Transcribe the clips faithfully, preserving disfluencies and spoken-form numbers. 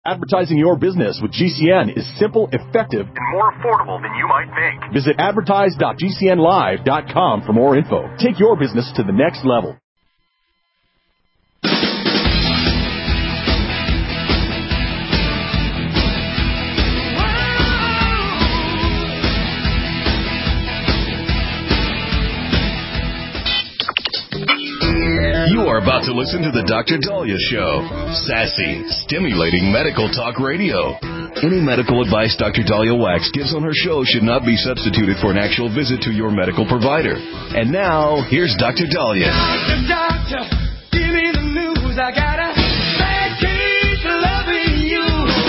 Advertising your business with G C N is simple, effective, and more affordable than you might think. Visit advertise dot g c n live dot com for more info. Take your business to the next level. You are about to listen to the Doctor Dahlia Show. Sassy, stimulating medical talk radio. Any medical advice Doctor Dahlia Wax gives on her show should not be substituted for an actual visit to your medical provider. And now, here's Doctor Dahlia. Doctor, doctor, give me the news. I got a bad case of loving you.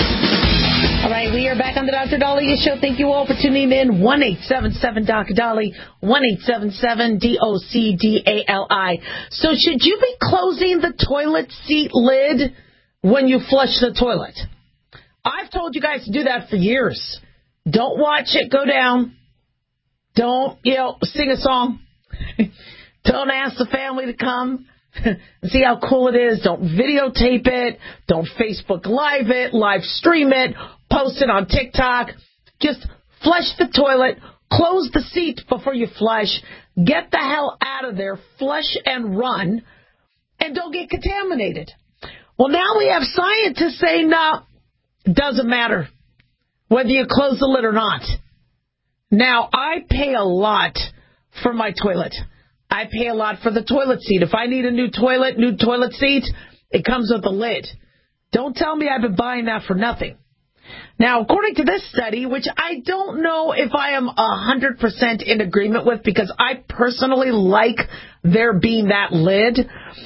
All right, we are back on the Doctor Dahlia Show. Thank you all for tuning in. one eight seven seven Doctor Dahlia, one eight seven seven D O C D A L I. So should you be closing the toilet seat lid when you flush the toilet? I've told you guys to do that for years. Don't watch it go down. Don't, you know, sing a song. Don't ask the family to come and see how cool it is. Don't videotape it. Don't Facebook Live it, live stream it, post it on TikTok. Just flush the toilet, close the seat before you flush, get the hell out of there, flush and run, and don't get contaminated. Well, now we have scientists saying, no, it doesn't matter whether you close the lid or not. Now, I pay a lot for my toilet. I pay a lot for the toilet seat. If I need a new toilet, new toilet seat, it comes with a lid. Don't tell me I've been buying that for nothing. Now, according to this study, which I don't know if I am one hundred percent in agreement with because I personally like there being that lid,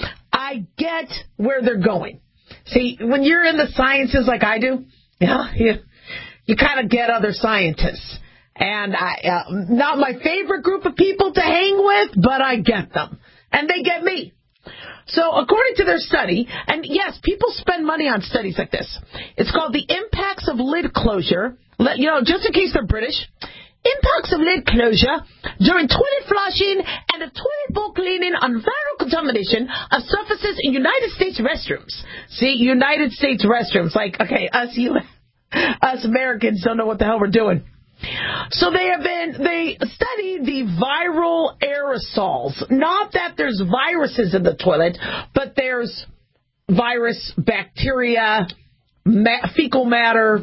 I get where they're going. See, when you're in the sciences like I do, yeah, you, you kind of get other scientists. And I, uh, not my favorite group of people to hang with, but I get them. And they get me. So according to their study, and yes, people spend money on studies like this. It's called the Impacts of Lid Closure. Let, you know, just in case they're British. Impacts of lid closure during toilet flushing and a toilet bowl cleaning on viral contamination of surfaces in United States restrooms. See, United States restrooms. Like, okay, us, you, us Americans don't know what the hell we're doing. So they have been, they studied the viral aerosols. Not that there's viruses in the toilet, but there's virus, bacteria, ma- fecal matter,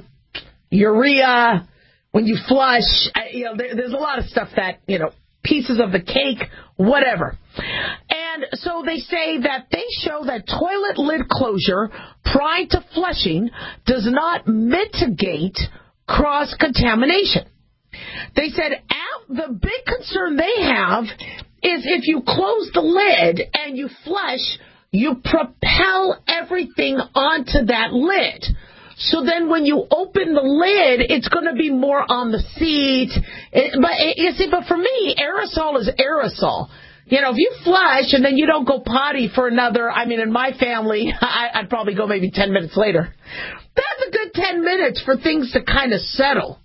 urea. When you flush, you know, there, there's a lot of stuff that, you know, pieces of the cake, whatever. And so they say that they show that toilet lid closure prior to flushing does not mitigate cross-contamination. They said the big concern they have is if you close the lid and you flush, you propel everything onto that lid. So then when you open the lid, it's going to be more on the seat. It, but it, you see, but for me, aerosol is aerosol. You know, if you flush and then you don't go potty for another, I mean, in my family, I, I'd probably go maybe ten minutes later. That's a good ten minutes for things to kind of settle.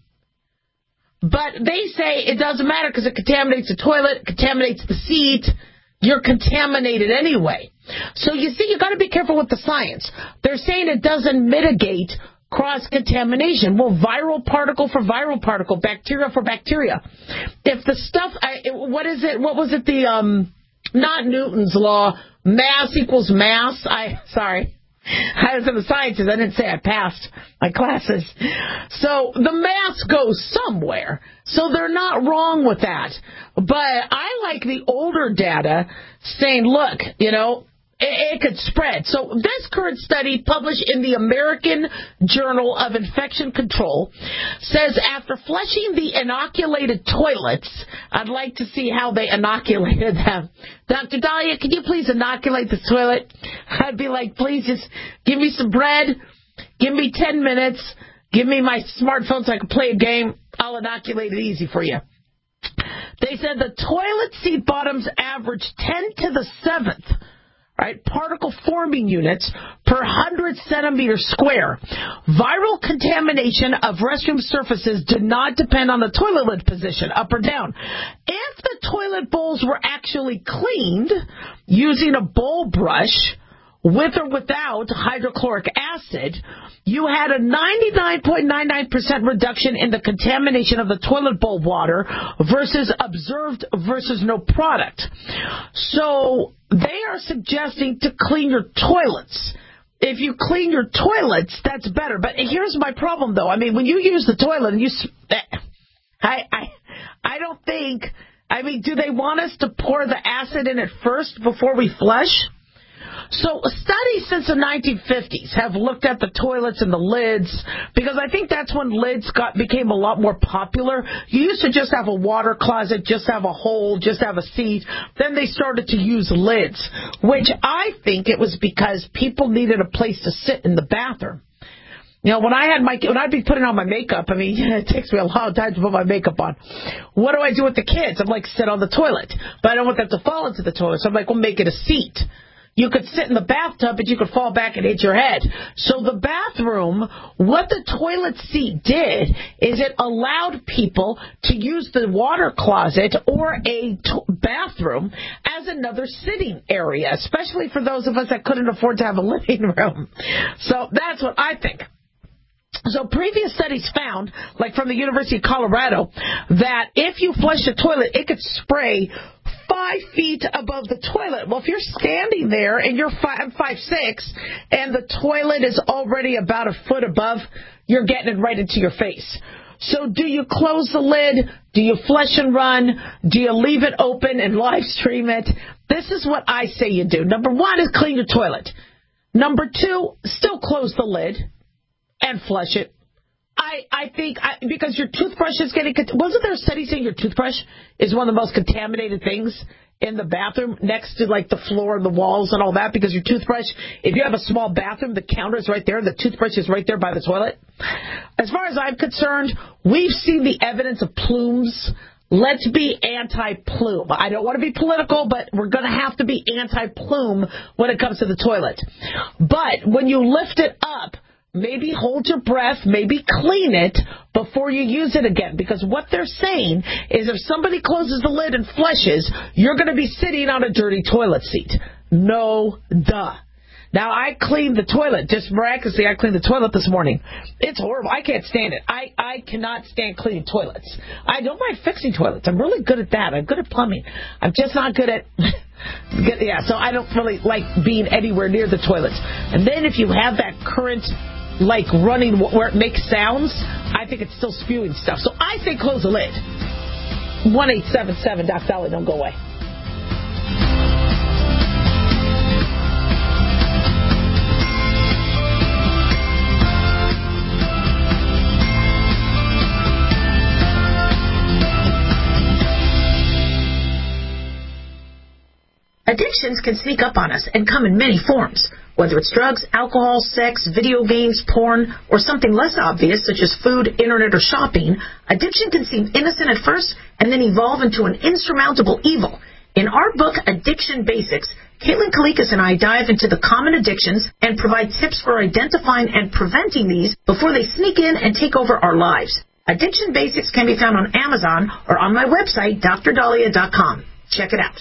But they say it doesn't matter because it contaminates the toilet, contaminates the seat. You're contaminated anyway. So you see, you got to be careful with the science. They're saying it doesn't mitigate cross-contamination. Well, viral particle for viral particle, bacteria for bacteria. If the stuff, I, what is it? What was it? The um, not Newton's law. Mass equals mass. I sorry. I was in the sciences. I didn't say I passed my classes. So the mass goes somewhere. So they're not wrong with that. But I like the older data saying, look, you know, it, it could spread. So this current study published in the American Journal of Infection Control says after flushing the inoculated toilets, I'd like to see how they inoculated them. Doctor Dahlia, can you please inoculate the toilet? I'd be like, please just give me some bread, give me ten minutes, give me my smartphone so I can play a game. I'll inoculate it easy for you. They said the toilet seat bottoms average ten to the seventh, right, particle forming units per one hundred centimeters square. Viral contamination of restroom surfaces did not depend on the toilet lid position, up or down. If the toilet bowls were actually cleaned using a bowl brush with or without hydrochloric acid, you had a ninety-nine point nine nine percent reduction in the contamination of the toilet bowl water versus observed versus no product. So they are suggesting to clean your toilets. If you clean your toilets, that's better. But here's my problem, though. I mean, when you use the toilet and you... I, I, I don't think... I mean, do they want us to pour the acid in it first before we flush? So studies since the nineteen fifties have looked at the toilets and the lids, because I think that's when lids got became a lot more popular. You used to just have a water closet, just have a hole, just have a seat. Then they started to use lids, which I think it was because people needed a place to sit in the bathroom. You know, when I had my, when I'd be putting on my makeup, I mean, it takes me a long time to put my makeup on. What do I do with the kids? I'm like, sit on the toilet. But I don't want them to fall into the toilet, so I'm like, well, make it a seat. You could sit in the bathtub, but you could fall back and hit your head. So the bathroom, what the toilet seat did is it allowed people to use the water closet or a t- bathroom as another sitting area, especially for those of us that couldn't afford to have a living room. So that's what I think. So previous studies found, like from the University of Colorado, that if you flush the toilet, it could spray five feet above the toilet. Well, if you're standing there and you're five, five six, and the toilet is already about a foot above, you're getting it right into your face. So do you close the lid? Do you flush and run? Do you leave it open and live stream it? This is what I say you do. Number one is clean your toilet. Number two, still close the lid and flush it. I, I think, I, because your toothbrush is getting, wasn't there a study saying your toothbrush is one of the most contaminated things in the bathroom next to like the floor and the walls and all that? Because your toothbrush, if you have a small bathroom, the counter is right there, the toothbrush is right there by the toilet. As far as I'm concerned, we've seen the evidence of plumes. Let's be anti-plume. I don't want to be political, but we're going to have to be anti-plume when it comes to the toilet. But when you lift it up, maybe hold your breath, maybe clean it before you use it again. Because what they're saying is if somebody closes the lid and flushes, you're going to be sitting on a dirty toilet seat. No duh. Now, I cleaned the toilet. Just miraculously, I cleaned the toilet this morning. It's horrible. I can't stand it. I, I cannot stand cleaning toilets. I don't mind fixing toilets. I'm really good at that. I'm good at plumbing. I'm just not good at... yeah, so I don't really like being anywhere near the toilets. And then if you have that current... like running where it makes sounds, I think it's still spewing stuff. So I say close the lid. one eight seven seven Doc Dolly, don't go away. Addictions can sneak up on us and come in many forms. Whether it's drugs, alcohol, sex, video games, porn, or something less obvious such as food, internet, or shopping, addiction can seem innocent at first and then evolve into an insurmountable evil. In our book, Addiction Basics, Caitlin Kalikas and I dive into the common addictions and provide tips for identifying and preventing these before they sneak in and take over our lives. Addiction Basics can be found on Amazon or on my website, D R Dahlia dot com. Check it out.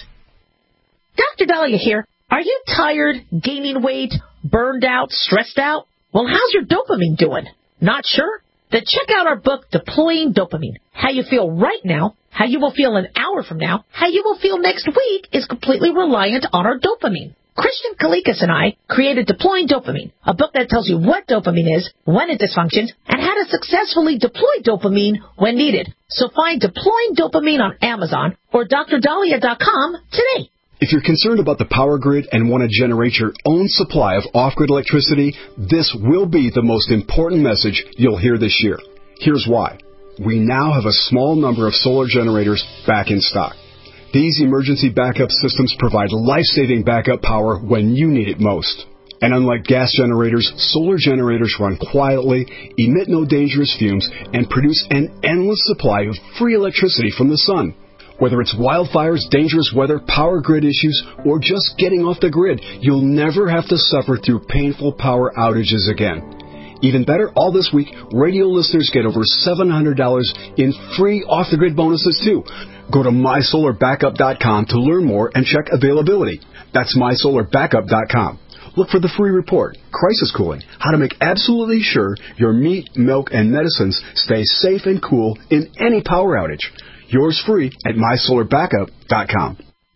Doctor Dahlia here. Are you tired, gaining weight, burned out, stressed out? Well, how's your dopamine doing? Not sure? Then check out our book, Deploying Dopamine. How you feel right now, how you will feel an hour from now, how you will feel next week is completely reliant on our dopamine. Christian Kalikas and I created Deploying Dopamine, a book that tells you what dopamine is, when it dysfunctions, and how to successfully deploy dopamine when needed. So find Deploying Dopamine on Amazon or D R Dahlia dot com today. If you're concerned about the power grid and want to generate your own supply of off-grid electricity, this will be the most important message you'll hear this year. Here's why. We now have a small number of solar generators back in stock. These emergency backup systems provide life-saving backup power when you need it most. And unlike gas generators, solar generators run quietly, emit no dangerous fumes, and produce an endless supply of free electricity from the sun. Whether it's wildfires, dangerous weather, power grid issues, or just getting off the grid, you'll never have to suffer through painful power outages again. Even better, all this week, radio listeners get over seven hundred dollars in free off-the-grid bonuses, too. Go to my solar backup dot com to learn more and check availability. That's my solar backup dot com. look for the free report, Crisis Cooling, how to make absolutely sure your meat, milk, and medicines stay safe and cool in any power outage. Yours free at my solar backup dot com.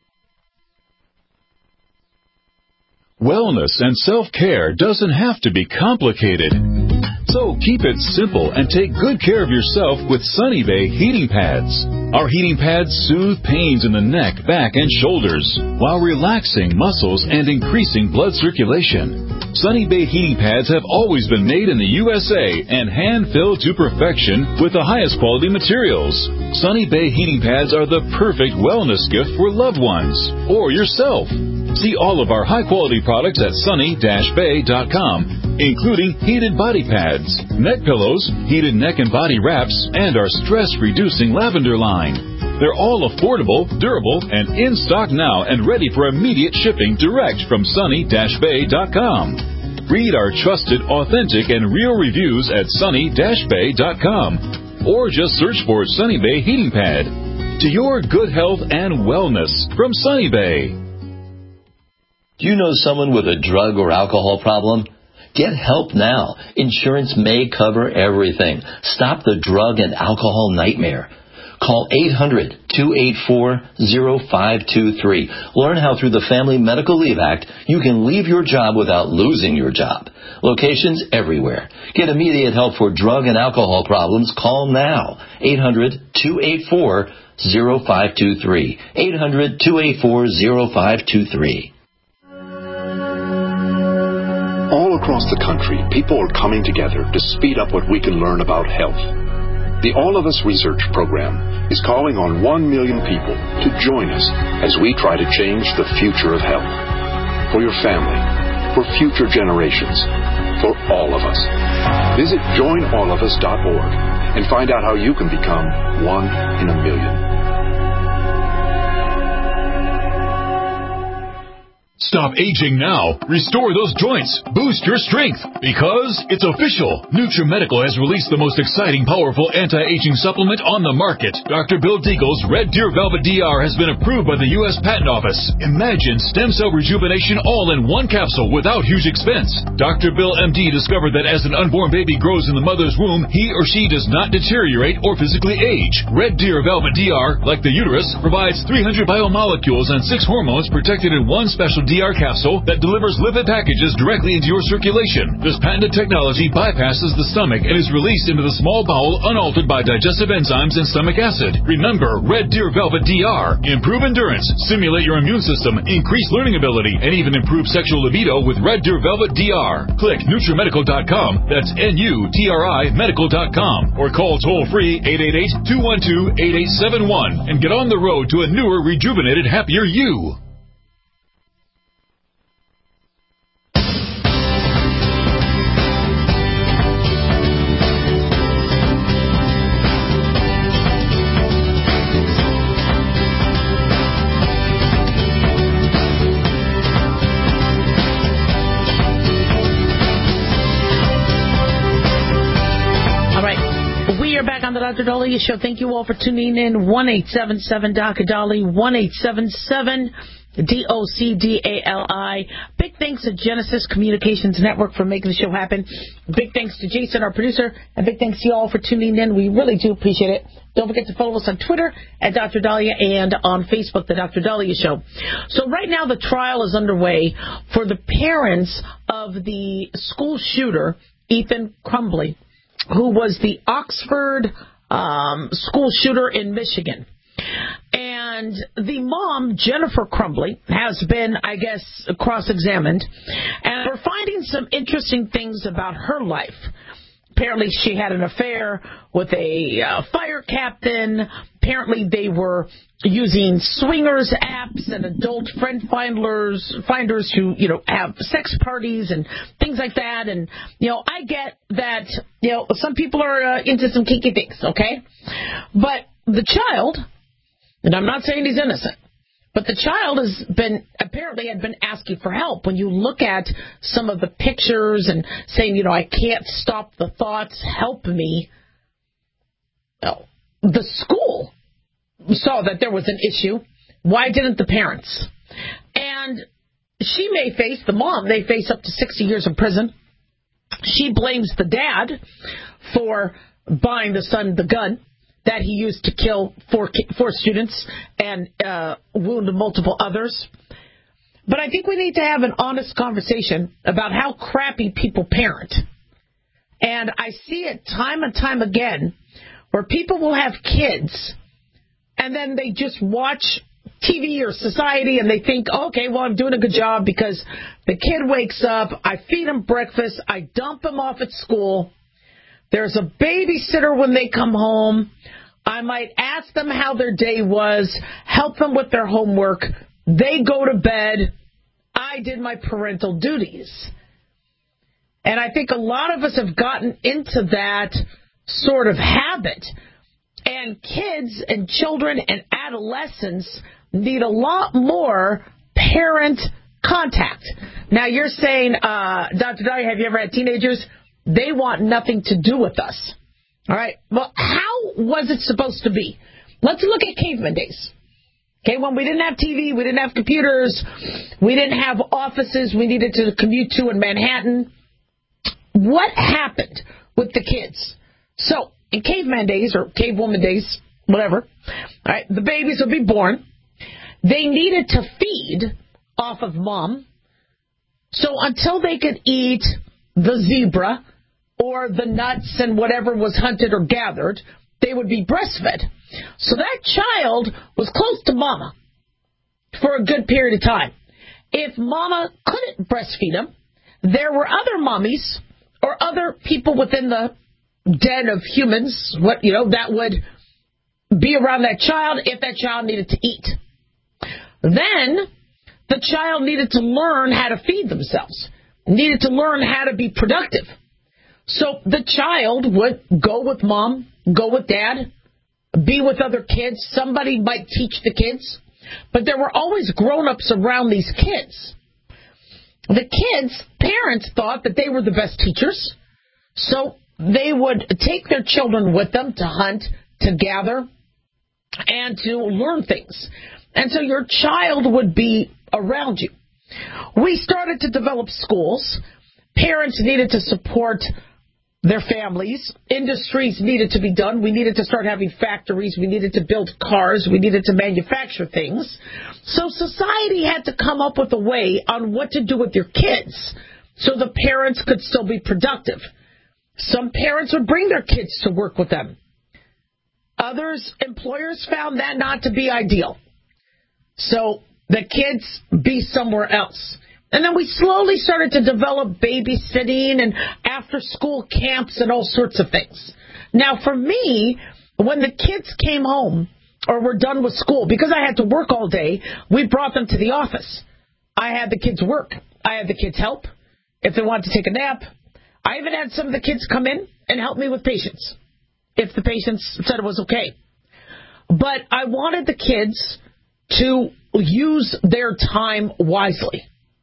Wellness and self-care doesn't have to be complicated. So keep it simple and take good care of yourself with Sunny Bay heating pads. Our heating pads soothe pains in the neck, back, and shoulders while relaxing muscles and increasing blood circulation. Sunny Bay heating pads have always been made in the U S A and hand-filled to perfection with the highest quality materials. Sunny Bay heating pads are the perfect wellness gift for loved ones or yourself. See all of our high-quality products at sunny dash bay dot com, including heated body pads, neck pillows, heated neck and body wraps, and our stress-reducing lavender line. They're all affordable, durable, and in stock now and ready for immediate shipping direct from sunny dash bay dot com. Read our trusted, authentic, and real reviews at sunny dash bay dot com or just search for Sunny Bay Heating Pad. To your good health and wellness from Sunny Bay. Do you know someone with a drug or alcohol problem? Get help now. Insurance may cover everything. Stop the drug and alcohol nightmare. Call eight hundred, two eight four, zero five two three. Learn how through the Family Medical Leave Act you can leave your job without losing your job. Locations everywhere. Get immediate help for drug and alcohol problems. Call now. eight hundred, two eight four, zero five two three. eight hundred, two eight four, zero five two three. All across the country, people are coming together to speed up what we can learn about health. The All of Us Research Program is calling on one million people to join us as we try to change the future of health. For your family, for future generations, for all of us. Visit join all of us dot org and find out how you can become one in a million. Stop aging now. Restore those joints. Boost your strength. Because it's official. NutriMedical has released the most exciting, powerful anti-aging supplement on the market. Doctor Bill Deagle's Red Deer Velvet D R has been approved by the U S Patent Office. Imagine stem cell rejuvenation all in one capsule without huge expense. Doctor Bill M D discovered that as an unborn baby grows in the mother's womb, he or she does not deteriorate or physically age. Red Deer Velvet D R, like the uterus, provides three hundred biomolecules and six hormones protected in one special D R capsule that delivers lipid packages directly into your circulation. This patented technology bypasses the stomach and is released into the small bowel unaltered by digestive enzymes and stomach acid. Remember, Red Deer Velvet D R. Improve endurance, stimulate your immune system, increase learning ability, and even improve sexual libido with Red Deer Velvet D R. Click NutriMedical dot com, that's N U T R I medical dot com, or call toll-free eight eight eight, two one two, eight eight seven one and get on the road to a newer, rejuvenated, happier you. On the Doctor Daliah Show. Thank you all for tuning in. one eight seven seven Doctor Dolly, one eight seven seven D O C D A L I. Big thanks to Genesis Communications Network for making the show happen. Big thanks to Jason, our producer, and big thanks to you all for tuning in. We really do appreciate it. Don't forget to follow us on Twitter at Doctor Daliah and on Facebook, The Doctor Daliah Show. So right now the trial is underway for the parents of the school shooter, Ethan Crumbley, who was the Oxford um, school shooter in Michigan. And the mom, Jennifer Crumbley, has been, I guess, cross-examined. And we're finding some interesting things about her life. Apparently she had an affair with a uh, fire captain. Apparently they were using swingers apps and adult friend finders, finders who, you know, have sex parties and things like that. And, you know, I get that, you know, some people are uh, into some kinky things, okay? But the child, and I'm not saying he's innocent, but the child has been, apparently had been asking for help. When you look at some of the pictures and saying, you know, I can't stop the thoughts, help me. Well, the school saw that there was an issue. Why didn't the parents? And she may face, the mom may face up to sixty years in prison. She blames the dad for buying the son the gun that he used to kill four, four students and uh, wound multiple others. But I think we need to have an honest conversation about how crappy people parent. And I see it time and time again where people will have kids and then they just watch T V or society and they think, okay, well, I'm doing a good job because the kid wakes up, I feed him breakfast, I dump him off at school. There's a babysitter when they come home. I might ask them how their day was, help them with their homework. They go to bed. I did my parental duties. And I think a lot of us have gotten into that sort of habit. And kids and children and adolescents need a lot more parent contact. Now, you're saying, uh, Doctor Dahlia, have you ever had teenagers? They want nothing to do with us. All right. Well, how was it supposed to be? Let's look at caveman days. Okay, when we didn't have T V, we didn't have computers, we didn't have offices we needed to commute to in Manhattan. What happened with the kids? So, in caveman days, or cavewoman days, whatever, all right, the babies would be born. They needed to feed off of mom. So until they could eat the zebra or the nuts and whatever was hunted or gathered, they would be breastfed. So that child was close to mama for a good period of time. If mama couldn't breastfeed him, there were other mommies or other people within the den of humans, what you know, that would be around that child if that child needed to eat. Then the child needed to learn how to feed themselves, needed to learn how to be productive. So the child would go with mom, go with dad, be with other kids. Somebody might teach the kids, but there were always grown-ups around these kids. The kids' parents thought that they were the best teachers, so they would take their children with them to hunt, to gather, and to learn things. And so your child would be around you. We started to develop schools. Parents needed to support their families. Industries needed to be done. We needed to start having factories. We needed to build cars. We needed to manufacture things. So society had to come up with a way on what to do with your kids so the parents could still be productive. Some parents would bring their kids to work with them. Others, employers found that not to be ideal. So the kids be somewhere else. And then we slowly started to develop babysitting and after-school camps and all sorts of things. Now, for me, when the kids came home or were done with school, because I had to work all day, we brought them to the office. I had the kids work. I had the kids help if they wanted to take a nap. I even had some of the kids come in and help me with patients if the patients said it was okay. But I wanted the kids to use their time wisely.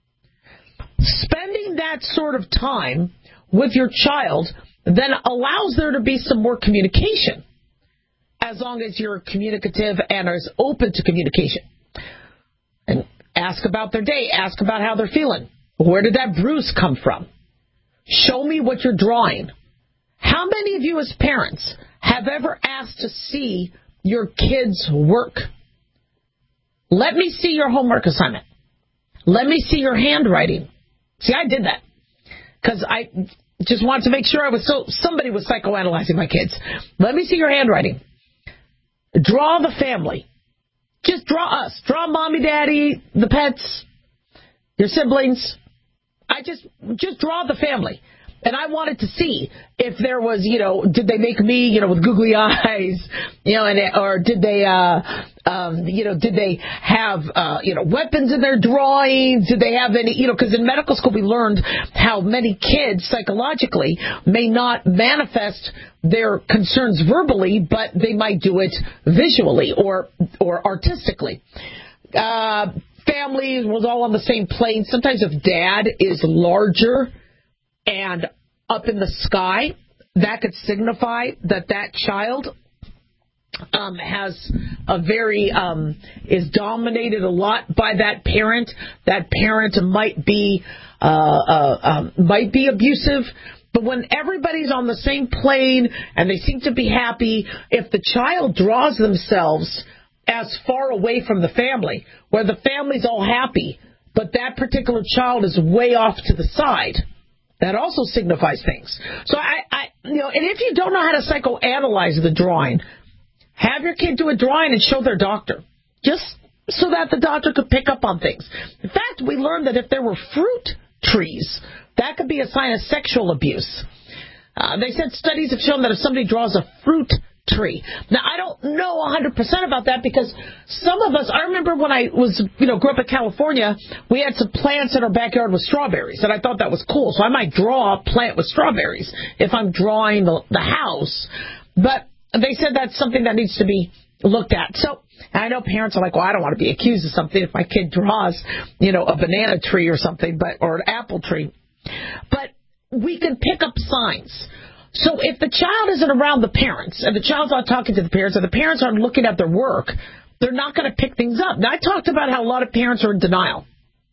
Spending that sort of time with your child then allows there to be some more communication, as long as you're communicative and are open to communication. And ask about their day. Ask about how they're feeling. Where did that bruise come from? Show me what you're drawing. How many of you as parents have ever asked to see your kids' work? Let me see your homework assignment. Let me see your handwriting. See, I did that because I just wanted to make sure I was so somebody was psychoanalyzing my kids. Let me see your handwriting. Draw the family. Just draw us. Draw mommy, daddy, the pets, your siblings. I just just draw the family. And I wanted to see if there was, you know, did they make me, you know, with googly eyes, you know, and or did they, uh, um, you know, did they have, uh, you know, weapons in their drawings? Did they have any, you know, because in medical school we learned how many kids psychologically may not manifest their concerns verbally, but they might do it visually or or artistically. Uh, family was all on the same plane. Sometimes if dad is larger and up in the sky, that could signify that that child um, has a very, um, is dominated a lot by that parent. That parent might be, uh, uh, um, might be abusive. But when everybody's on the same plane and they seem to be happy, if the child draws themselves as far away from the family, where the family's all happy, but that particular child is way off to the side, that also signifies things. So I, I, you know, and if you don't know how to psychoanalyze the drawing, have your kid do a drawing and show their doctor, just so that the doctor could pick up on things. In fact, we learned that if there were fruit trees, that could be a sign of sexual abuse. Uh, they said studies have shown that if somebody draws a fruit tree. Now, I don't know one hundred percent about that because some of us, I remember when I was, you know, grew up in California, we had some plants in our backyard with strawberries, and I thought that was cool. So I might draw a plant with strawberries if I'm drawing the, the house. But they said that's something that needs to be looked at. So I know parents are like, well, I don't want to be accused of something if my kid draws, you know, a banana tree or something, but or an apple tree. But we can pick up signs. So if the child isn't around the parents, and the child's not talking to the parents, and the parents aren't looking at their work, they're not going to pick things up. Now, I talked about how a lot of parents are in denial.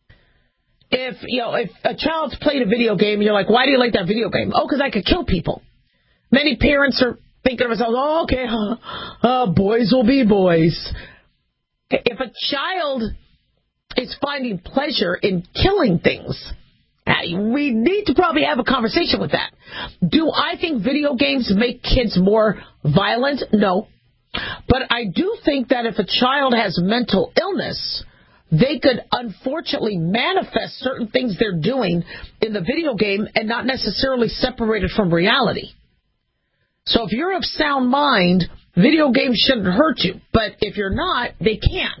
If, you know, if a child's played a video game, and you're like, why do you like that video game? Oh, because I could kill people. Many parents are thinking to themselves, oh, okay, uh, uh, boys will be boys. If a child is finding pleasure in killing things, we need to probably have a conversation with that. Do I think video games make kids more violent? No. But I do think that if a child has mental illness, they could unfortunately manifest certain things they're doing in the video game and not necessarily separated from reality. So if you're of sound mind, video games shouldn't hurt you. But if you're not, they can.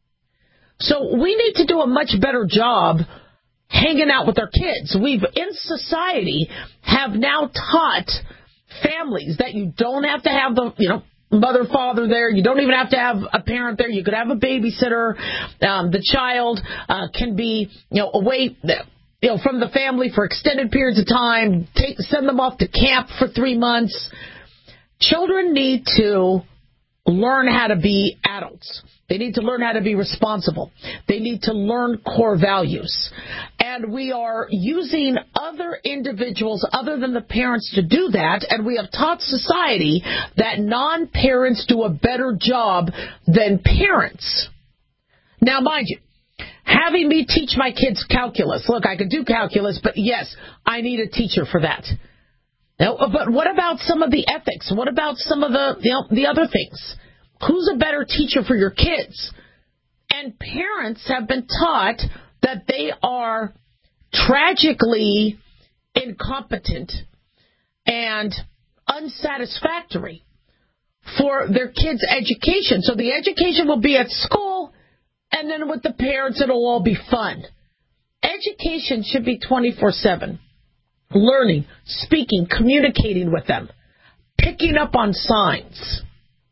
So we need to do a much better job hanging out with our kids. We've, in society, have now taught families that you don't have to have the, you know, mother, father there. You don't even have to have a parent there. You could have a babysitter. Um, the child uh, can be, you know, away, you know, from the family for extended periods of time. Take, send them off to camp for three months. Children need to learn how to be adults. They need to learn how to be responsible. They need to learn core values. And we are using other individuals other than the parents to do that, and we have taught society that non-parents do a better job than parents. Now, mind you, having me teach my kids calculus. Look, I could do calculus, but yes, I need a teacher for that. Now, but what about some of the ethics? What about some of the, you know, the other things? Who's a better teacher for your kids? And parents have been taught that they are tragically incompetent and unsatisfactory for their kids' education. So the education will be at school, and then with the parents it'll all be fun. Education should be twenty-four seven. Learning, speaking, communicating with them, picking up on signs.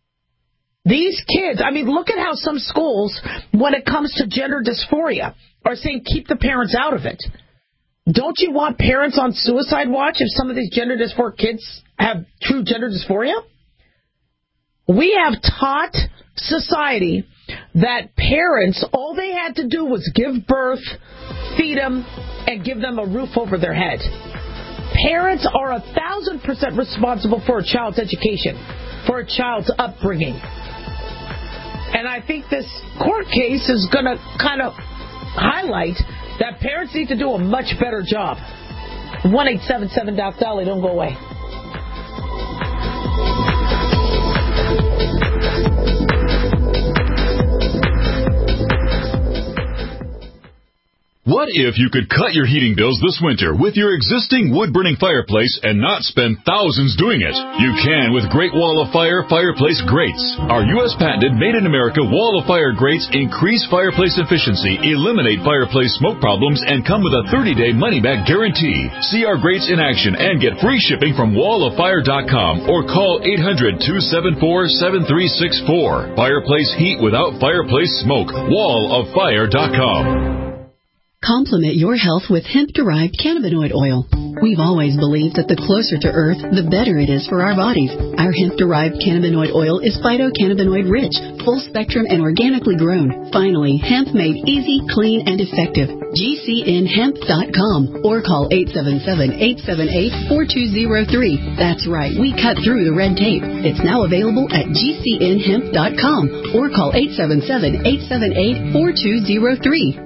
These kids, I mean, look at how some schools, when it comes to gender dysphoria, are saying keep the parents out of it. Don't you want parents on suicide watch if some of these gender dysphoric kids have true gender dysphoria? We have taught society that parents, all they had to do was give birth, feed them, and give them a roof over their head. Parents are a thousand percent responsible for a child's education, for a child's upbringing. And I think this court case is going to kind of highlight that parents need to do a much better job. one eight seven seven Doc Dolly, don't go away. What if you could cut your heating bills this winter with your existing wood-burning fireplace and not spend thousands doing it? You can with Great Wall of Fire Fireplace Grates. Our U S patented made-in-America Wall of Fire grates increase fireplace efficiency, eliminate fireplace smoke problems, and come with a thirty-day money-back guarantee. See our grates in action and get free shipping from wall of fire dot com or call eight hundred, two seven four, seven three six four. Fireplace heat without fireplace smoke. wall of fire dot com. Complement your health with hemp-derived cannabinoid oil. We've always believed that the closer to Earth, the better it is for our bodies. Our hemp-derived cannabinoid oil is phytocannabinoid-rich, full-spectrum, and organically grown. Finally, hemp made easy, clean, and effective. G C N hemp dot com or call eight seven seven, eight seven eight, four two zero three. That's right, we cut through the red tape. It's now available at G C N hemp dot com or call eight seven seven, eight seven eight, four two zero three.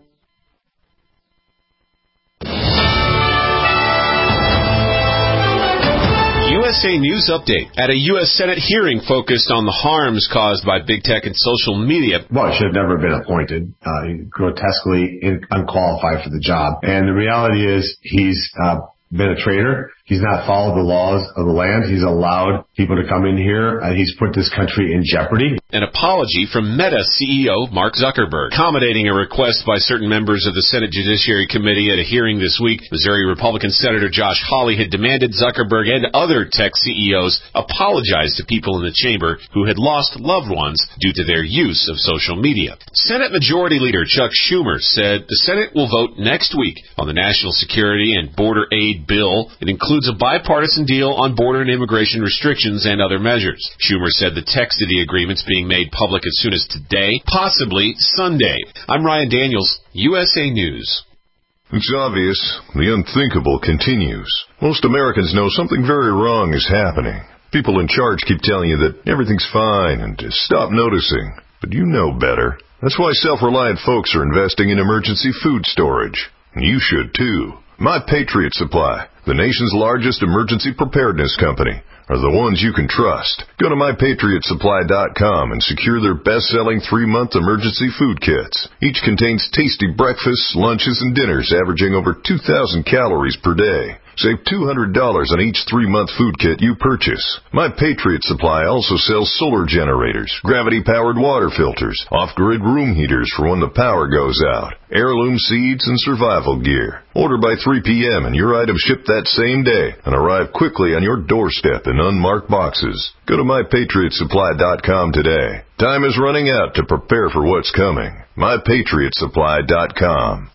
U S A News Update. At a U S Senate hearing focused on the harms caused by big tech and social media. Well, he should have never been appointed. Uh, grotesquely in, unqualified for the job. And the reality is he's uh, been a traitor. He's not followed the laws of the land. He's allowed people to come in here. Uh, he's put this country in jeopardy. An apology from Meta C E O Mark Zuckerberg, accommodating a request by certain members of the Senate Judiciary Committee at a hearing this week. Missouri Republican Senator Josh Hawley had demanded Zuckerberg and other tech C E Os apologize to people in the chamber who had lost loved ones due to their use of social media. Senate Majority Leader Chuck Schumer said the Senate will vote next week on the National Security and Border Aid bill. It includes a bipartisan deal on border and immigration restrictions and other measures. Schumer said the text of the agreement's being made public as soon as today, possibly Sunday. I'm Ryan Daniels, U S A News. It's obvious. The unthinkable continues. Most Americans know something very wrong is happening. People in charge keep telling you that everything's fine and to stop noticing. But you know better. That's why self-reliant folks are investing in emergency food storage. And you should too. My Patriot Supply, the nation's largest emergency preparedness company, are the ones you can trust. Go to my patriot supply dot com and secure their best-selling three-month emergency food kits. Each contains tasty breakfasts, lunches, and dinners averaging over two thousand calories per day. Save two hundred dollars on each three-month food kit you purchase. My Patriot Supply also sells solar generators, gravity-powered water filters, off-grid room heaters for when the power goes out, heirloom seeds, and survival gear. Order by three p.m. and your items ship that same day and arrive quickly on your doorstep in unmarked boxes. Go to my patriot supply dot com today. Time is running out to prepare for what's coming. my patriot supply dot com.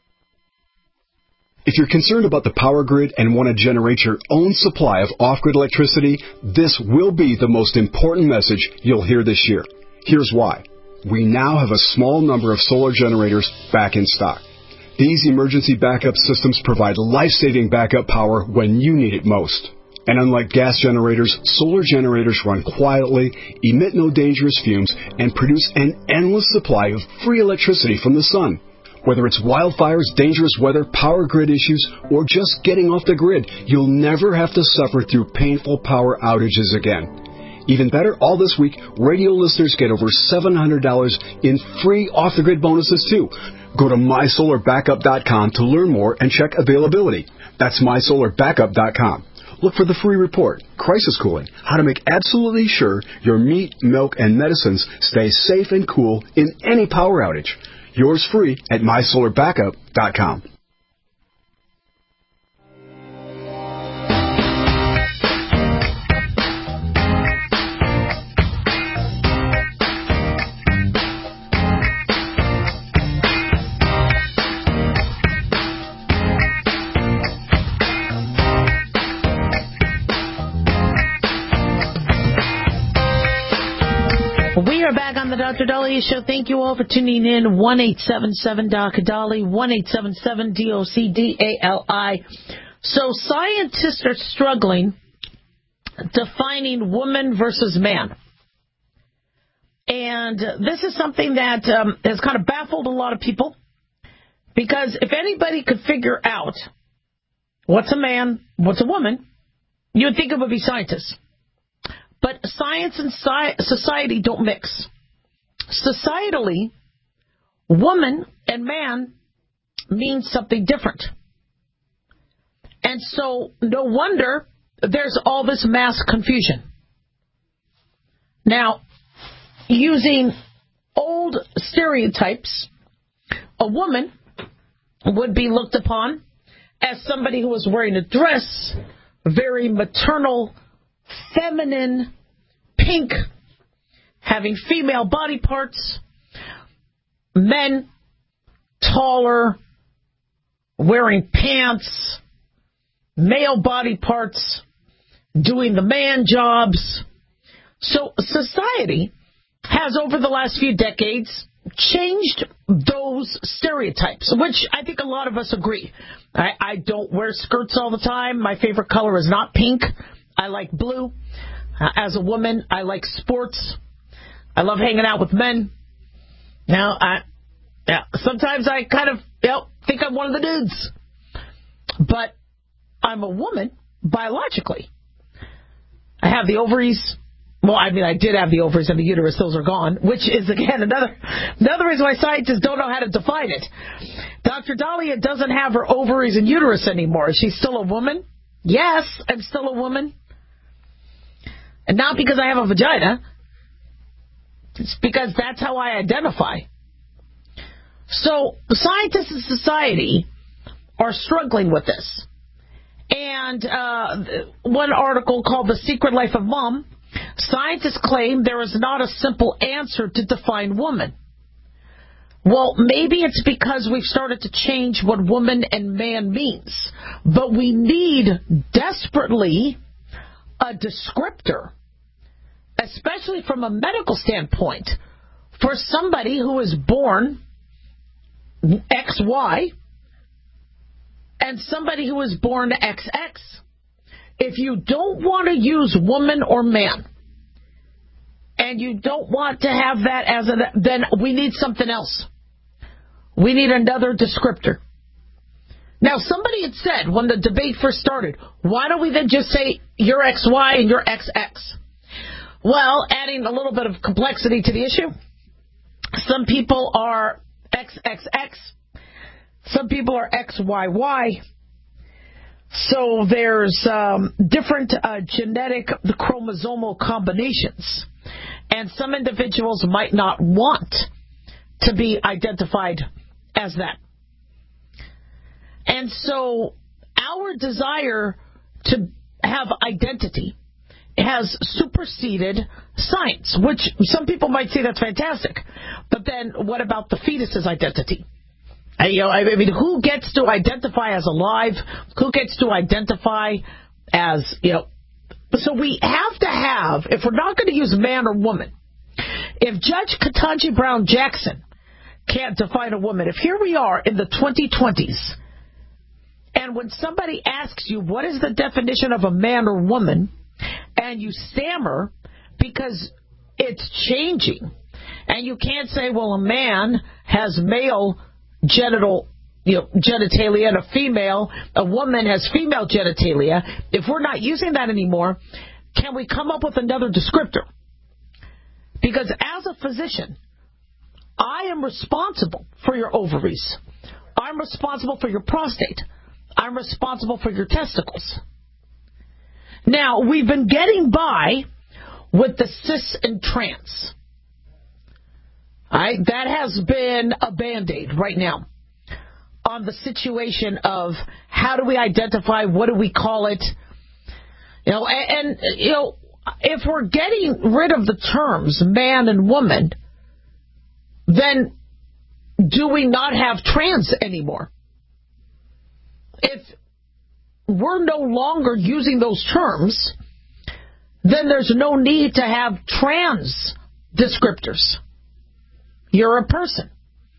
If you're concerned about the power grid and want to generate your own supply of off-grid electricity, this will be the most important message you'll hear this year. Here's why. We now have a small number of solar generators back in stock. These emergency backup systems provide life-saving backup power when you need it most. And unlike gas generators, solar generators run quietly, emit no dangerous fumes, and produce an endless supply of free electricity from the sun. Whether it's wildfires, dangerous weather, power grid issues, or just getting off the grid, you'll never have to suffer through painful power outages again. Even better, all this week, radio listeners get over seven hundred dollars in free off-the-grid bonuses, too. Go to my solar backup dot com to learn more and check availability. That's my solar backup dot com. Look for the free report, Crisis Cooling, how to make absolutely sure your meat, milk, and medicines stay safe and cool in any power outage. Yours free at my solar backup dot com. We are back on the Doctor Dahlia Show. Thank you all for tuning in. one eight seven seven D O C Dali, one eight seven seven D O C D A L I. So scientists are struggling defining woman versus man. And this is something that um, has kind of baffled a lot of people. Because if anybody could figure out what's a man, what's a woman, you would think it would be scientists. But science and society don't mix. Societally, woman and man means something different. And so, no wonder there's all this mass confusion. Now, using old stereotypes, a woman would be looked upon as somebody who was wearing a dress, very maternal, feminine, pink, having female body parts, men, taller, wearing pants, male body parts, doing the man jobs. So society has, over the last few decades, changed those stereotypes, which I think a lot of us agree. I, I don't wear skirts all the time. My favorite color is not pink. I like blue. Uh, as a woman, I like sports. I love hanging out with men. Now, I, yeah, sometimes I kind of you know, think I'm one of the dudes. But I'm a woman biologically. I have the ovaries. Well, I mean, I did have the ovaries and the uterus. Those are gone, which is, again, another another reason why scientists don't know how to define it. Doctor Dahlia doesn't have her ovaries and uterus anymore. Is she still a woman? Yes, I'm still a woman. And not because I have a vagina. It's because that's how I identify. So scientists and society are struggling with this. And uh, one article called The Secret Life of Mom, scientists claim there is not a simple answer to define woman. Well, maybe it's because we've started to change what woman and man means. But we need desperately a descriptor, especially from a medical standpoint, for somebody who is born X Y and somebody who is born X X. If you don't want to use woman or man, and you don't want to have that as a, then we need something else. We need another descriptor. Now, somebody had said when the debate first started, why don't we then just say you're X Y and you're X X? Well, adding a little bit of complexity to the issue, some people are X X X. Some people are X Y Y. So there's um, different uh, genetic chromosomal combinations. And some individuals might not want to be identified as that. And so our desire to have identity has superseded science, which some people might say that's fantastic. But then what about the fetus's identity? You know, I mean, who gets to identify as alive? Who gets to identify as, you know? So we have to have, if we're not going to use man or woman, if Judge Ketanji Brown Jackson can't define a woman, if here we are in the twenty twenties, and when somebody asks you what is the definition of a man or woman, and you stammer because it's changing, and you can't say, well, a man has male genital, you know, genitalia, and a female, a woman has female genitalia. If we're not using that anymore, can we come up with another descriptor? Because as a physician, I am responsible for your ovaries. I'm responsible for your prostate. I'm responsible for your testicles. Now, we've been getting by with the cis and trans. All right, that has been a Band-Aid right now on the situation of how do we identify, what do we call it? You know, and, and you know, if we're getting rid of the terms man and woman, then do we not have trans anymore? If we're no longer using those terms, then there's no need to have trans descriptors. You're a person.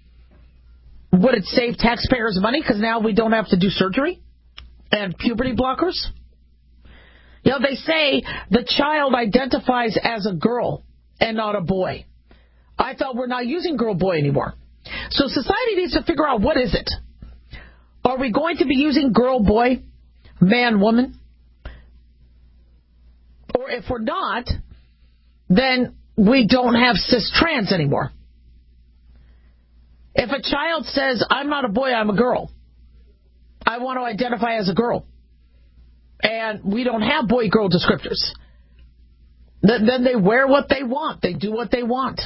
Would it save taxpayers money because now we don't have to do surgery and puberty blockers? You know, they say the child identifies as a girl and not a boy. I thought we're not using girl-boy anymore. So society needs to figure out, what is it? Are we going to be using girl-boy, man-woman? Or if we're not, then we don't have cis-trans anymore. If a child says, I'm not a boy, I'm a girl, I want to identify as a girl, and we don't have boy-girl descriptors, then they wear what they want. They do what they want.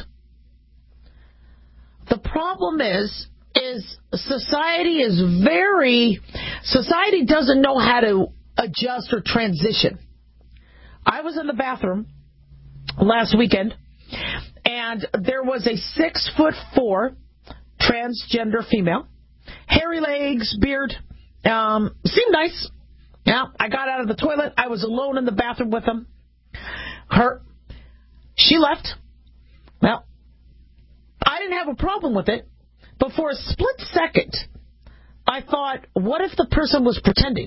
The problem is, is society is very, society doesn't know how to adjust or transition. I was in the bathroom last weekend, and there was a six foot four transgender female, hip hairy legs, beard. Um, seemed nice. Yeah, I got out of the toilet. I was alone in the bathroom with him. Her. She left. Well, I didn't have a problem with it, but for a split second, I thought, what if the person was pretending?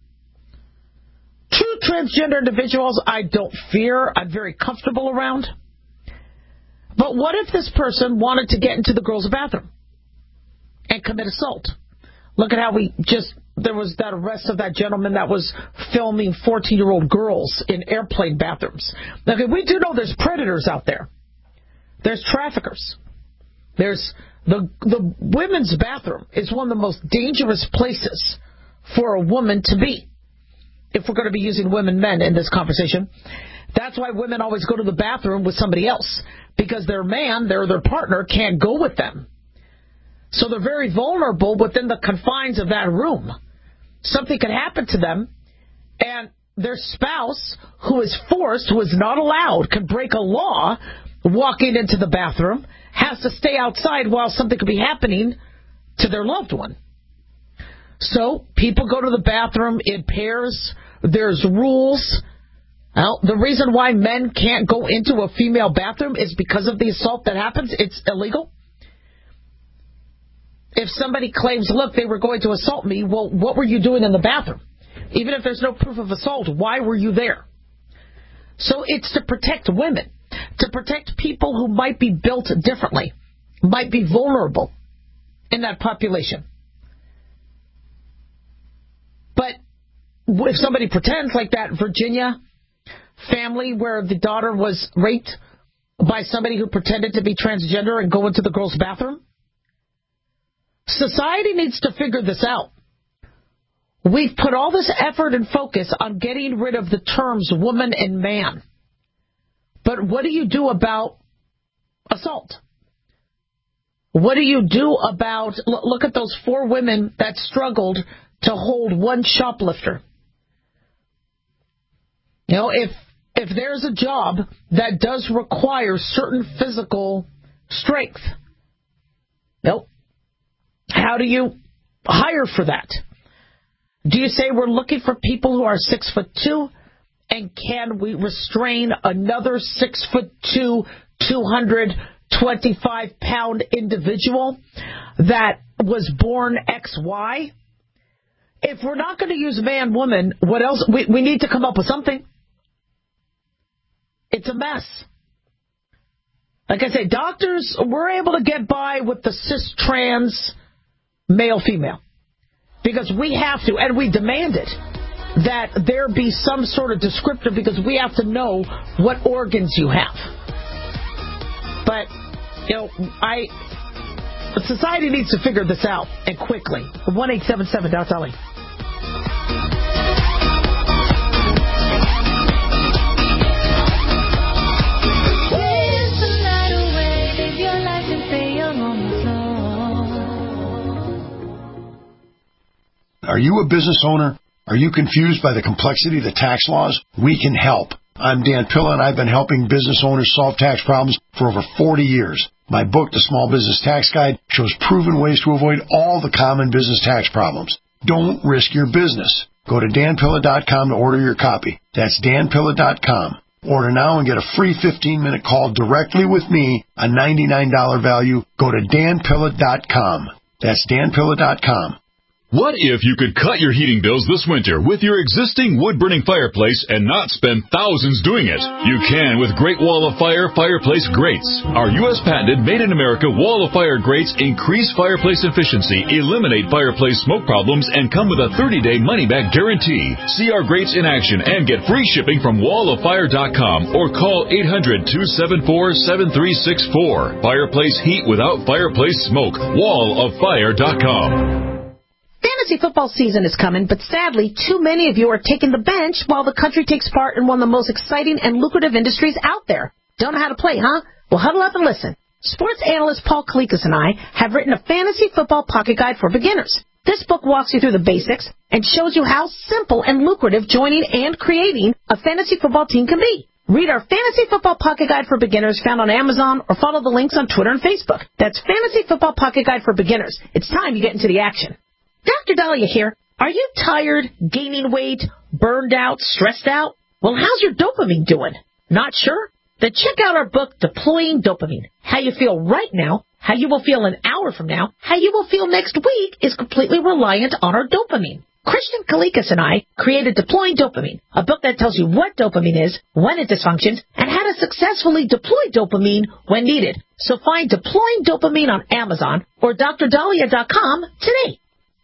True transgender individuals, I don't fear. I'm very comfortable around. But what if this person wanted to get into the girls' bathroom and commit assault? Look at how we just, there was that arrest of that gentleman that was filming fourteen-year-old girls in airplane bathrooms. Okay, we do know there's predators out there. There's traffickers. There's the the women's bathroom is one of the most dangerous places for a woman to be. If we're going to be using women, men in this conversation, that's why women always go to the bathroom with somebody else, because their man, their their partner, can't go with them. So they're very vulnerable within the confines of that room. Something could happen to them, and their spouse, who is forced, who is not allowed, can break a law walking into the bathroom, has to stay outside while something could be happening to their loved one. So people go to the bathroom in pairs. There's rules. Well, the reason why men can't go into a female bathroom is because of the assault that happens. It's illegal. If somebody claims, look, they were going to assault me, well, what were you doing in the bathroom? Even if there's no proof of assault, why were you there? So it's to protect women, to protect people who might be built differently, might be vulnerable in that population. But if somebody pretends, like that Virginia family where the daughter was raped by somebody who pretended to be transgender and go into the girl's bathroom, society needs to figure this out. We've put all this effort and focus on getting rid of the terms woman and man. But what do you do about assault? What do you do about, look at those four women that struggled to hold one shoplifter. You know, if if there's a job that does require certain physical strength, nope. How do you hire for that? Do you say we're looking for people who are six foot two, and can we restrain another six foot two, two hundred twenty-five pound individual that was born X Y? If we're not going to use man, woman, what else? We, we need to come up with something. It's a mess. Like I say, doctors, we're able to get by with the cis trans male female because we have to, and we demand it, that there be some sort of descriptor because we have to know what organs you have. But, you know, I... society needs to figure this out, and quickly. one eight seven seven Doc Dolly. Are you a business owner? Are you confused by the complexity of the tax laws? We can help. I'm Dan Pilla, and I've been helping business owners solve tax problems for over forty years. My book, The Small Business Tax Guide, shows proven ways to avoid all the common business tax problems. Don't risk your business. Go to dan pilla dot com to order your copy. That's dan pilla dot com. Order now and get a free fifteen minute call directly with me, a ninety-nine dollars value. Go to dan pilla dot com. That's dan pilla dot com. What if you could cut your heating bills this winter with your existing wood-burning fireplace and not spend thousands doing it? You can with Great Wall of Fire Fireplace Grates. Our U S patented made-in-America Wall of Fire grates increase fireplace efficiency, eliminate fireplace smoke problems, and come with a thirty day money-back guarantee. See our grates in action and get free shipping from wall of fire dot com or call eight hundred, two seven four, seven three six four. Fireplace heat without fireplace smoke. wall of fire dot com. Fantasy football season is coming, but sadly, too many of you are taking the bench while the country takes part in one of the most exciting and lucrative industries out there. Don't know how to play, huh? Well, huddle up and listen. Sports analyst Paul Kalikas and I have written a fantasy football pocket guide for beginners. This book walks you through the basics and shows you how simple and lucrative joining and creating a fantasy football team can be. Read our Fantasy Football Pocket Guide for Beginners found on Amazon or follow the links on Twitter and Facebook. That's Fantasy Football Pocket Guide for Beginners. It's time you get into the action. Doctor Dahlia here. Are you tired, gaining weight, burned out, stressed out? Well, how's your dopamine doing? Not sure? Then check out our book, Deploying Dopamine. How you feel right now, how you will feel an hour from now, how you will feel next week is completely reliant on our dopamine. Christian Kalikas and I created Deploying Dopamine, a book that tells you what dopamine is, when it dysfunctions, and how to successfully deploy dopamine when needed. So find Deploying Dopamine on Amazon or D R Dahlia dot com today.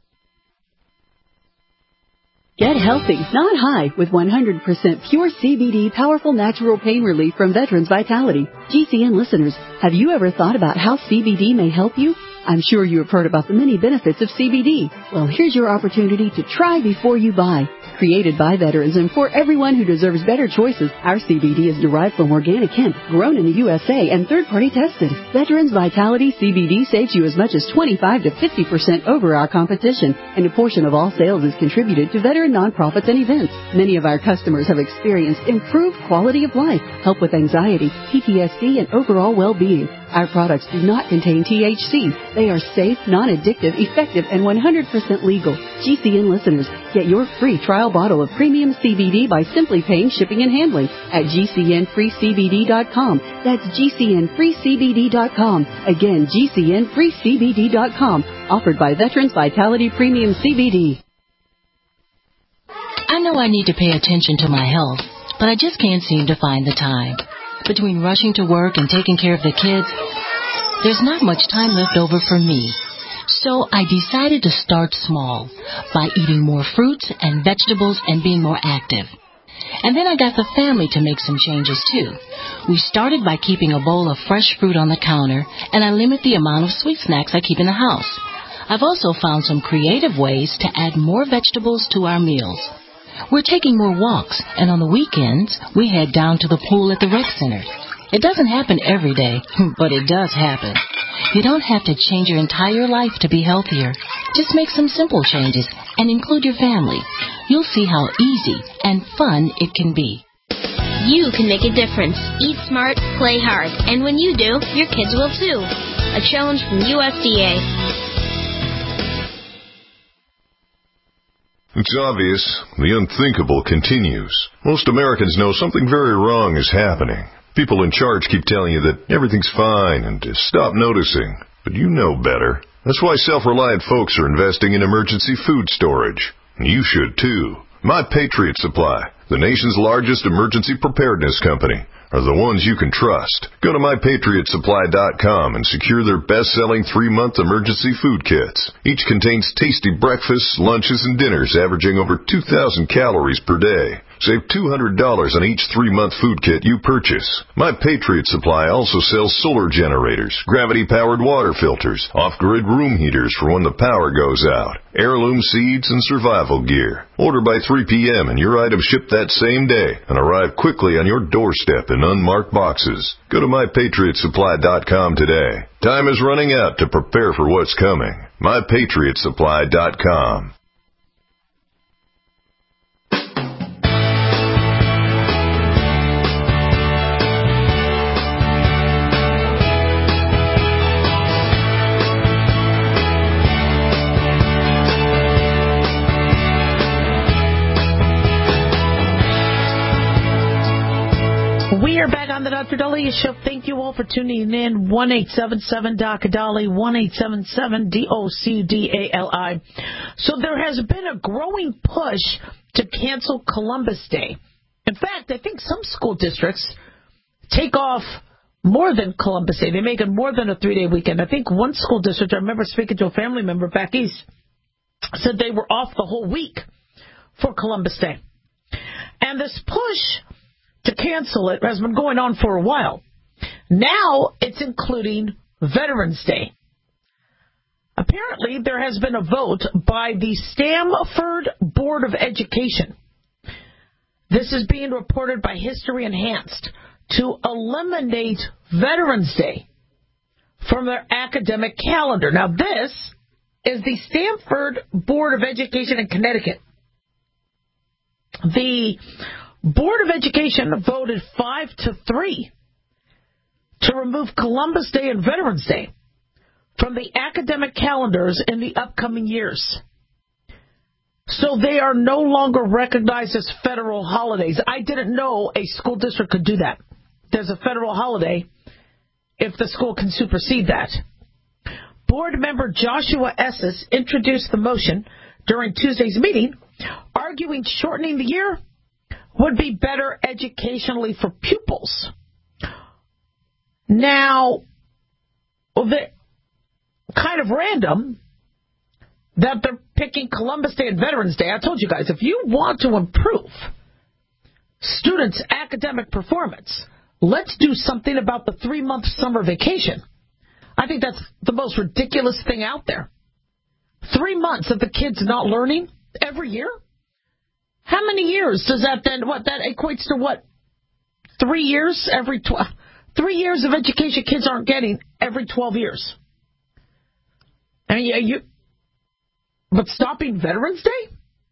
Get healthy, not high, with one hundred percent pure C B D powerful natural pain relief from Veterans Vitality. G C N listeners, have you ever thought about how C B D may help you? I'm sure you have heard about the many benefits of C B D. Well, here's your opportunity to try before you buy. Created by veterans and for everyone who deserves better choices, our C B D is derived from organic hemp, grown in the U S A and third-party tested. Veterans Vitality C B D saves you as much as twenty-five to fifty percent over our competition, and a portion of all sales is contributed to veteran nonprofits and events. Many of our customers have experienced improved quality of life, help with anxiety, P T S D, and overall well-being. Our products do not contain T H C. They are safe, non-addictive, effective, and one hundred percent legal. G C N listeners, get your free trial bottle of premium C B D by simply paying shipping and handling at G C N free C B D dot com. That's G C N free C B D dot com. Again, G C N free C B D dot com. Offered by Veterans Vitality Premium C B D. I know I need to pay attention to my health, but I just can't seem to find the time. Between rushing to work and taking care of the kids, there's not much time left over for me. So I decided to start small by eating more fruits and vegetables and being more active. And then I got the family to make some changes too. We started by keeping a bowl of fresh fruit on the counter, and I limit the amount of sweet snacks I keep in the house. I've also found some creative ways to add more vegetables to our meals. We're taking more walks, and on the weekends, we head down to the pool at the rec center. It doesn't happen every day, but it does happen. You don't have to change your entire life to be healthier. Just make some simple changes and include your family. You'll see how easy and fun it can be. You can make a difference. Eat smart, play hard, and when you do, your kids will too. A challenge from U S D A. It's obvious. The unthinkable continues. Most Americans know something very wrong is happening. People in charge keep telling you that everything's fine and to stop noticing. But you know better. That's why self-reliant folks are investing in emergency food storage. You should too. My Patriot Supply, the nation's largest emergency preparedness company, are the ones you can trust. Go to my patriot supply dot com and secure their best-selling three-month emergency food kits. Each contains tasty breakfasts, lunches, and dinners averaging over two thousand calories per day. Save two hundred dollars on each three-month food kit you purchase. My Patriot Supply also sells solar generators, gravity-powered water filters, off-grid room heaters for when the power goes out, heirloom seeds, and survival gear. Order by three p.m. and your items ship that same day and arrive quickly on your doorstep in unmarked boxes. Go to my patriot supply dot com today. Time is running out to prepare for what's coming. my patriot supply dot com. We are back on the Doctor Dahlia Show. Thank you all for tuning in. one eight seven seven D O C D A L I, one eight seven seven D O C D A L I. So there has been a growing push to cancel Columbus Day. In fact, I think some school districts take off more than Columbus Day. They make it more than a three-day weekend. I think one school district, I remember speaking to a family member back east, said they were off the whole week for Columbus Day. And this push to cancel it has been going on for a while. Now it's including Veterans Day. Apparently, there has been a vote by the Stamford Board of Education. This is being reported by History Enhanced to eliminate Veterans Day from their academic calendar. Now, this is the Stamford Board of Education in Connecticut. The Board of Education voted five to three to remove Columbus Day and Veterans Day from the academic calendars in the upcoming years. So they are no longer recognized as federal holidays. I didn't know a school district could do that. There's a federal holiday if the school can supersede that. Board member Joshua Esses introduced the motion during Tuesday's meeting, arguing shortening the year would be better educationally for pupils. Now, the kind of random that they're picking Columbus Day and Veterans Day. I told you guys, if you want to improve students' academic performance, let's do something about the three-month summer vacation. I think that's the most ridiculous thing out there. Three months of the kids not learning every year? How many years does that then, what, that equates to what? Three years every twelve? Three years of education kids aren't getting every twelve years. And you, you, but stopping Veterans Day?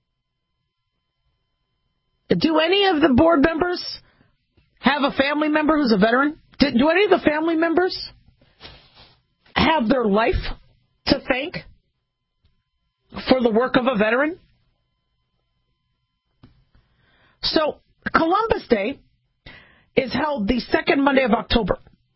Do any of the board members have a family member who's a veteran? Do, do any of the family members have their life to thank for the work of a veteran? So, Columbus Day is held the second Monday of October.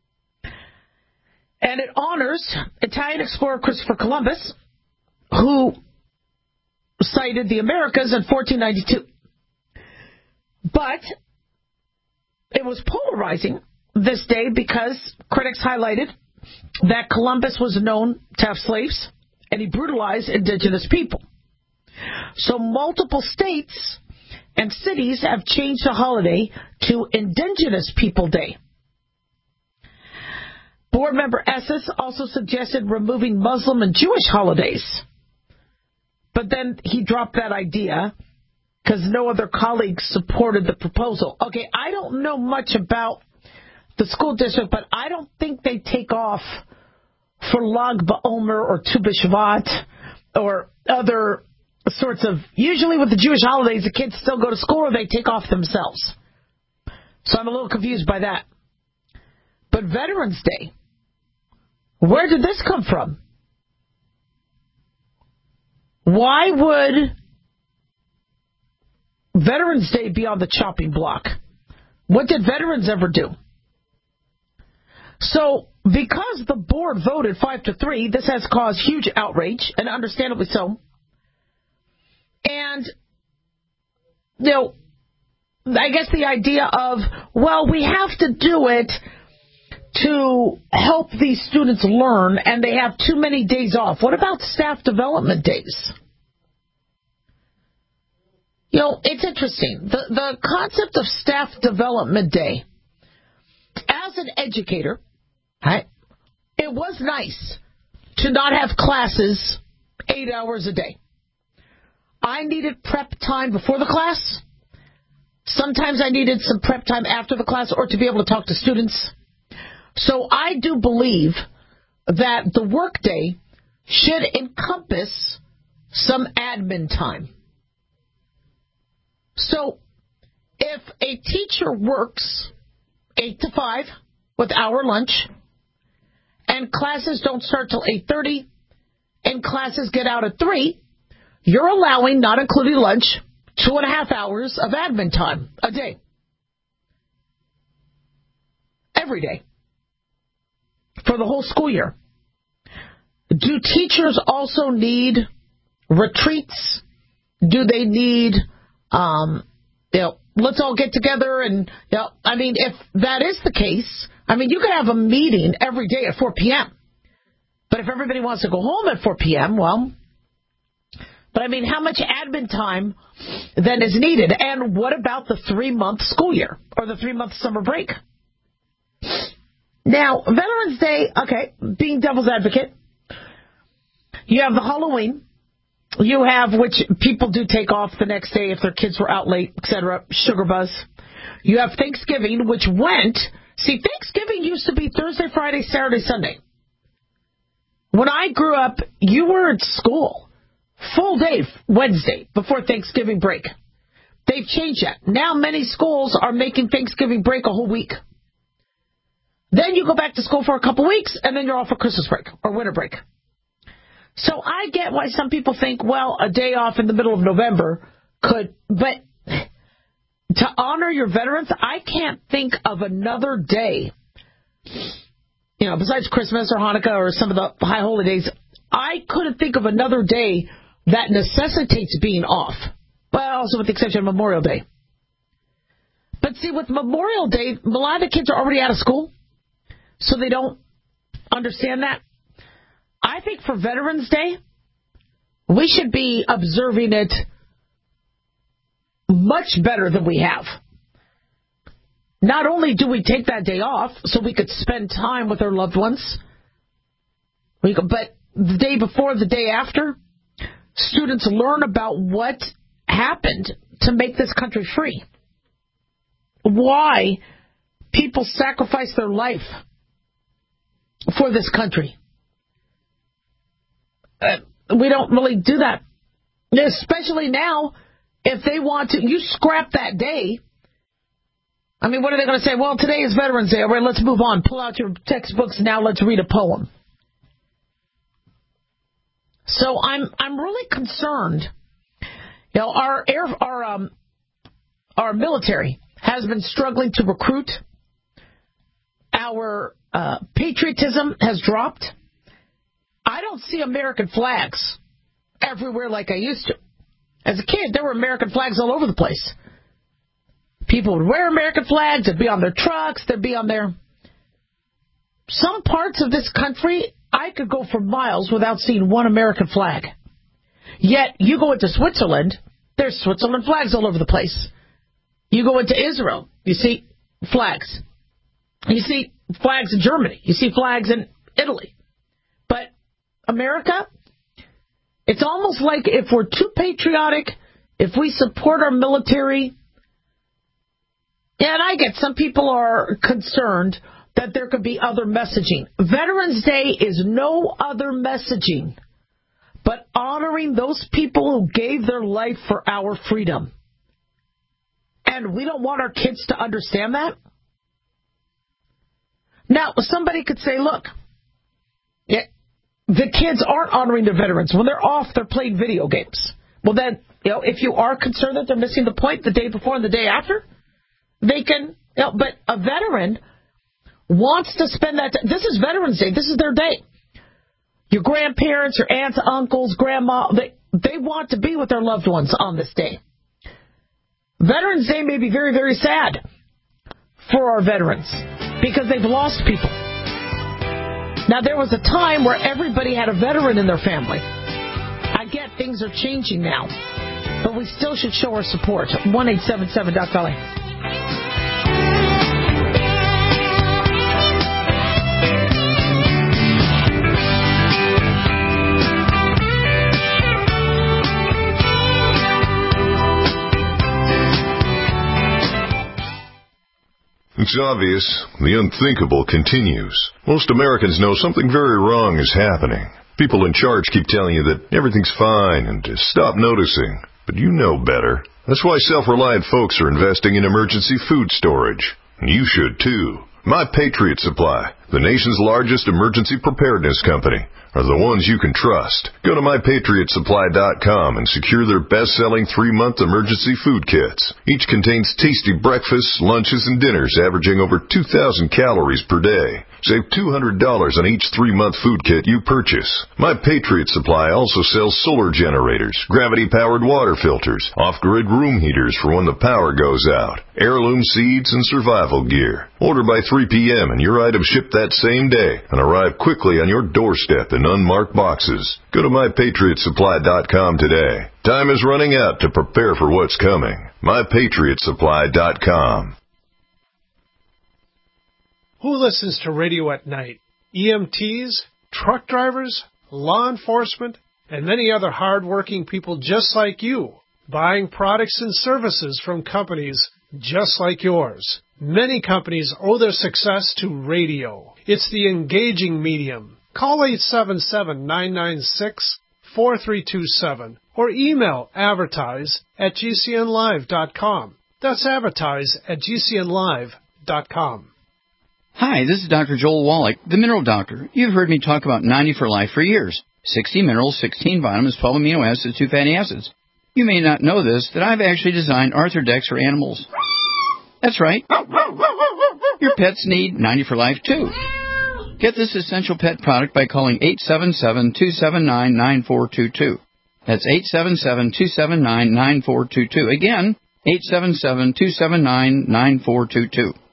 And it honors Italian explorer Christopher Columbus, who sighted the Americas in fourteen ninety-two. But it was polarizing this day because critics highlighted that Columbus was known to have slaves and he brutalized indigenous people. So multiple states and cities have changed the holiday to Indigenous People Day. Board member Esses also suggested removing Muslim and Jewish holidays. But then he dropped that idea because no other colleagues supported the proposal. Okay, I don't know much about the school district, but I don't think they take off for Lag BaOmer or Tu B'Shvat or other sorts of... Usually with the Jewish holidays, the kids still go to school or they take off themselves. So I'm a little confused by that. But Veterans Day, where did this come from? Why would Veterans Day be on the chopping block? What did veterans ever do? So, because the board voted five to three, this has caused huge outrage, and understandably so. And, you know, I guess the idea of, well, we have to do it to help these students learn, and they have too many days off. What about staff development days? You know, it's interesting. The, the concept of staff development day, as an educator, right, it was nice to not have classes eight hours a day. I needed prep time before the class. Sometimes I needed some prep time after the class or to be able to talk to students. So I do believe that the workday should encompass some admin time. So if a teacher works eight to five with hour lunch and classes don't start till eight thirty and classes get out at three, you're allowing, not including lunch, two and a half hours of admin time a day. Every day. For the whole school year. Do teachers also need retreats? Do they need, um, you know, let's all get together and, you know, I mean, if that is the case, I mean, you could have a meeting every day at four p.m. But if everybody wants to go home at four p.m., well, but I mean, how much admin time then is needed? And what about the three-month school year or the three-month summer break? Now, Veterans Day, okay, being devil's advocate, you have the Halloween. You have, which people do take off the next day if their kids were out late, et cetera, sugar buzz. You have Thanksgiving, which went, see, Thanksgiving used to be Thursday, Friday, Saturday, Sunday. When I grew up, you were at school full day Wednesday before Thanksgiving break. They've changed that. Now many schools are making Thanksgiving break a whole week. Then you go back to school for a couple weeks, and then you're off for Christmas break or winter break. So I get why some people think, well, a day off in the middle of November could, but to honor your veterans, I can't think of another day, you know, besides Christmas or Hanukkah or some of the high holidays, I couldn't think of another day that necessitates being off. Well, also with the exception of Memorial Day. But see, with Memorial Day, a lot of the kids are already out of school, so they don't understand that. I think for Veterans Day, we should be observing it much better than we have. Not only do we take that day off so we could spend time with our loved ones, we could, but the day before, the day after, students learn about what happened to make this country free. Why people sacrifice their life for this country. Uh, we don't really do that. Especially now, if they want to, you scrap that day. I mean, what are they going to say? Well, today is Veterans Day. All right, let's move on. Pull out your textbooks now. Let's read a poem. So I'm I'm really concerned. You know, our air, our um, our military has been struggling to recruit. Our uh, patriotism has dropped. I don't see American flags everywhere like I used to. As a kid, there were American flags all over the place. People would wear American flags. They'd be on their trucks. They'd be on their... Some parts of this country, I could go for miles without seeing one American flag. Yet, you go into Switzerland, there's Switzerland flags all over the place. You go into Israel, you see flags. You see flags in Germany. You see flags in Italy. But America, it's almost like if we're too patriotic, if we support our military, and I get some people are concerned that there could be other messaging. Veterans Day is no other messaging but honoring those people who gave their life for our freedom. And we don't want our kids to understand that? Now, somebody could say, look, yeah, the kids aren't honoring their veterans. When they're off, they're playing video games. Well, then, you know, if you are concerned that they're missing the point the day before and the day after, they can, you know, but a veteran wants to spend that day. This is Veterans Day. This is their day. Your grandparents, your aunts, uncles, grandma, they, they want to be with their loved ones on this day. Veterans Day may be very, very sad for our veterans because they've lost people. Now, there was a time where everybody had a veteran in their family. I get things are changing now, but we still should show our support. one eight seven seven Doc Dolly. It's obvious. The unthinkable continues. Most Americans know something very wrong is happening. People in charge keep telling you that everything's fine and to stop noticing. But you know better. That's why self-reliant folks are investing in emergency food storage. And you should too. My Patriot Supply, the nation's largest emergency preparedness company, are the ones you can trust. Go to my patriot supply dot com and secure their best-selling three-month emergency food kits. Each contains tasty breakfasts, lunches, and dinners averaging over two thousand calories per day. Save two hundred dollars on each three-month food kit you purchase. My Patriot Supply also sells solar generators, gravity-powered water filters, off-grid room heaters for when the power goes out, heirloom seeds, and survival gear. Order by three p.m. and your items ship that same day and arrive quickly on your doorstep in unmarked boxes. Go to my patriot supply dot com today. Time is running out to prepare for what's coming. my patriot supply dot com. Who listens to radio at night? E M Ts, truck drivers, law enforcement, and many other hard-working people just like you, buying products and services from companies just like yours. Many companies owe their success to radio. It's the engaging medium. Call eight seven seven, nine nine six, four three two seven or email advertise at g c n live dot com. That's advertise at g c n live dot com. Hi, this is Doctor Joel Wallach, the Mineral Doctor. You've heard me talk about ninety for Life for years. sixty minerals, sixteen vitamins, twelve amino acids, two fatty acids. You may not know this, that I've actually designed Arthrodex for animals. That's right. Your pets need ninety for life, too. Get this essential pet product by calling eight seven seven, two seven nine, nine four two two. That's eight seven seven, two seven nine, nine four two two. Again, eight seven seven, two seven nine, nine four two two.